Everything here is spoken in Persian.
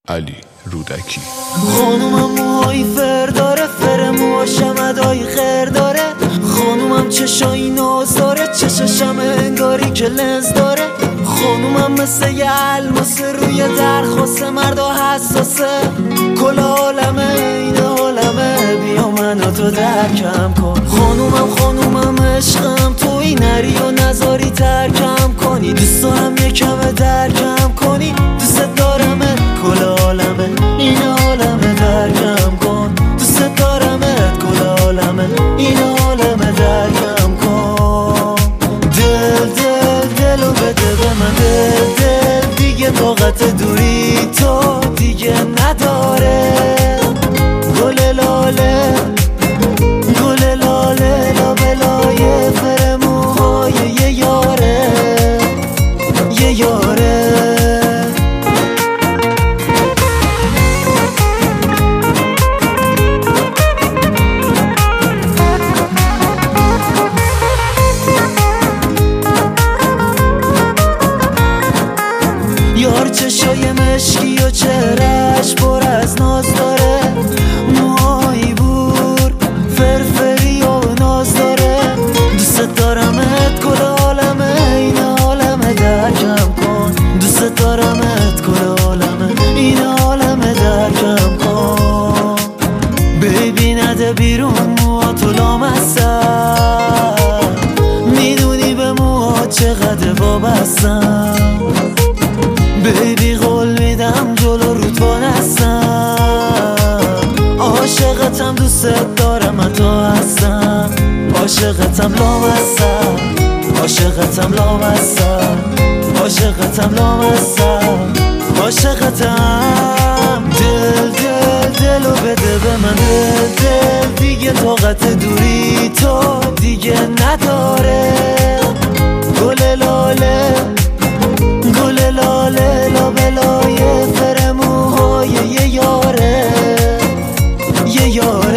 علی رودکی. خانومم موهای فر داره، فر موها شمدای خیر داره. خانومم چشایی ناز داره، چششم انگاری که لنز داره. خانومم مثل یه الماسه روی درخواست مردا حساسه. کل عالمه این عالمه، بیا منو تو درکم کن. خانومم عشقم، توی نری و نزاری ترکم کنی. دوست دارم یکم درکم کنی، دوست دارمت کل عالمه این عالمه درکم کن. دوست دارمت کل عالمه این عالمه درکم کن. دلو بده به من، دل دیگه طاقت دوری تو دیگه نداره. گل لاله لابلای فر موهای یه یاره. یار چشای مشکی و چهرش پر از ناز داره. موهای بور فرفری و ناز داره. دوست دارمت کل عالمه این عالمه درکم کن. دوست دارمت کل عالمه این عالمه درکم کن. بیبی نده بیرون موها تو لامستم، میدونی به موها چقدر وابستم. بیبی قول میدم جلو رود وانستم. عاشقتم دوست دارم من تو هستم. عاشقتم لامستم، عاشقتم لامستم، عاشقتم لامستم، عاشقتم. دلو بده به من، دل دیگه طاقت دوری تو دیگه نداره. گل لاله لابلای فر موهای یه یاره.